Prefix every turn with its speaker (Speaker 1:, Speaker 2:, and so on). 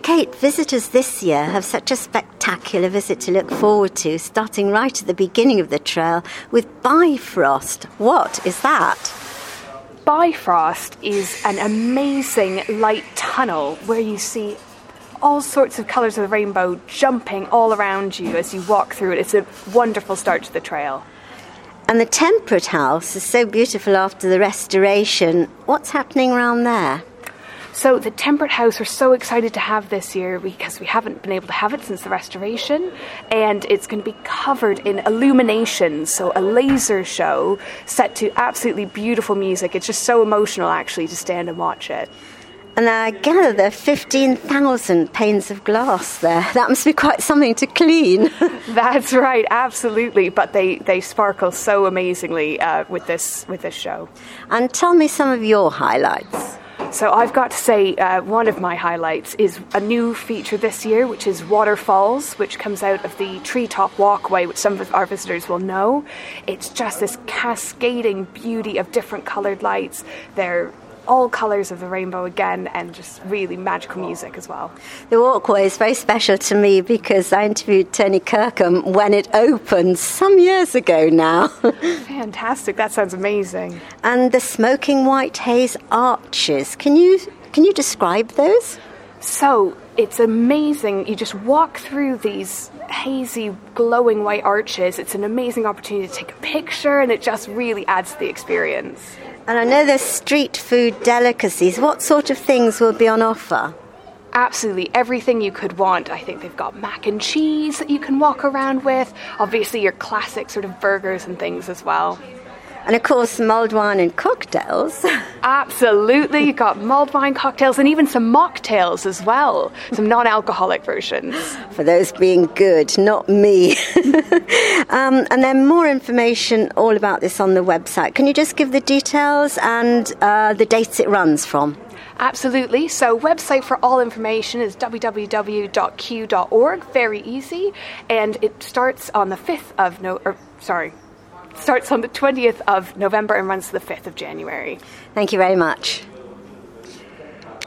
Speaker 1: Kate, visitors this year have such a spectacular visit to look forward to, starting right at the beginning of the trail with Bifrost. What is that?
Speaker 2: Bifrost is an amazing light tunnel where you see all sorts of colours of the rainbow jumping all around you as you walk through it. It's a wonderful start to the trail.
Speaker 1: And the Temperate House is so beautiful after the restoration. What's happening around there?
Speaker 2: So the Temperate House we're so excited to have this year because we haven't been able to have it since the restoration, and it's going to be covered in illuminations, so a laser show set to absolutely beautiful music. It's just so emotional actually to stand and watch it.
Speaker 1: And I gather there are 15,000 panes of glass there. That must be quite something to clean.
Speaker 2: That's right, absolutely. But they sparkle so amazingly with this show.
Speaker 1: And tell me some of your highlights.
Speaker 2: So I've got to say one of my highlights is a new feature this year, which is Waterfalls, which comes out of the treetop walkway, which some of our visitors will know. It's just this cascading beauty of different coloured lights. They're all colours of the rainbow again, and just really magical music as well.
Speaker 1: The walkway is very special to me because I interviewed Tony Kirkham when it opened some years ago now.
Speaker 2: Fantastic, that sounds amazing.
Speaker 1: And the smoking white haze arches, can you describe those?
Speaker 2: So it's amazing. You just walk through these hazy, glowing white arches. It's an amazing opportunity to take a picture, and it just really adds to the experience.
Speaker 1: And I know there's street food delicacies. What sort of things will be on offer?
Speaker 2: Absolutely everything you could want. I think they've got mac and cheese that you can walk around with. Obviously your classic sort of burgers and things as well.
Speaker 1: And of course, mulled wine and cocktails.
Speaker 2: Absolutely. You've got mulled wine cocktails and even some mocktails as well. Some non-alcoholic versions.
Speaker 1: For those being good, not me. And then more information all about this on the website. Can you just give the details and the dates it runs from?
Speaker 2: Absolutely. So website for all information is www.q.org. Very easy. And it starts on the 20th of November and runs to the 5th of January.
Speaker 1: Thank you very much.